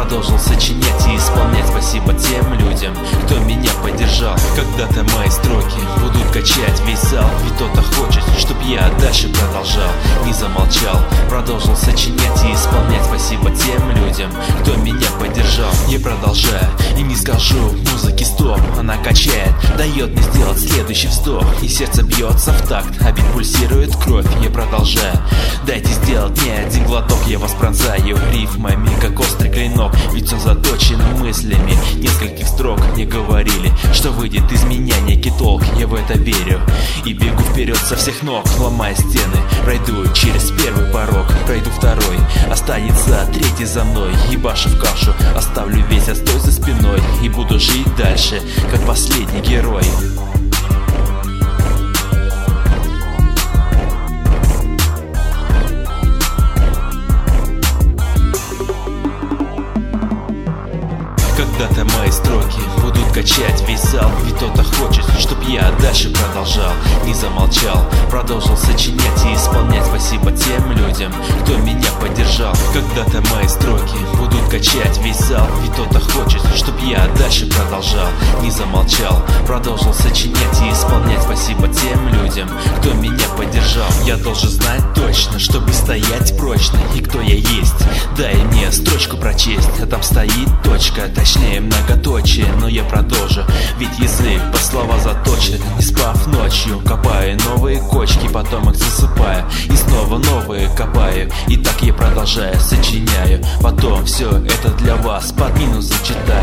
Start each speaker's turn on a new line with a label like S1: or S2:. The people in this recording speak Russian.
S1: продолжил сочинять и исполнять. Спасибо тем людям, кто меня поддержал. Когда-то мои строки будут качать весь зал, ведь кто-то хочет, чтоб я дальше продолжал. Не замолчал, продолжил сочинять и исполнять. Спасибо тем людям, кто меня поддержал. Я продолжаю и не скажу музыке стоп. Она качает, дает мне сделать следующий вздох. И сердце бьется в такт, а бит пульсирует кровь. Я продолжаю, дайте сделать мне один глоток. Я вас пронзаю рифмами, как острый клинок, ведь он заточен мыслями нескольких строк. Мне говорили, что выйдет из меня некий толк. Я в это верю и бегу вперед со всех ног, ломая стены. Пройду через первый порог, пройду второй, останется третий за мной. Ебашу в кашу, оставлю весь отстой за спиной и буду жить дальше, как последний герой. Когда-то мои строки будут качать весь зал, ведь кто-то хочет, чтоб я дальше продолжал. Не замолчал, продолжил сочинять и исполнять. Спасибо тем людям, кто меня поддержал. Когда-то мои строки будут качать весь зал, ведь кто-то хочет, чтоб я дальше продолжал. Не замолчал, продолжил сочинять и исполнять. Спасибо тем людям, кто меня поддержал. Я должен знать точно, чтобы стоять прочно, и кто я есть. Дай мне строчку прочесть, а там стоит точка, точнее многоточие, но я продолжу, ведь язык по слова заточен. Не спав ночью, копаю новые кочки, потом их засыпаю и снова новые копаю. И так я продолжаю, сочиняю, потом все это для вас под минус зачитаю.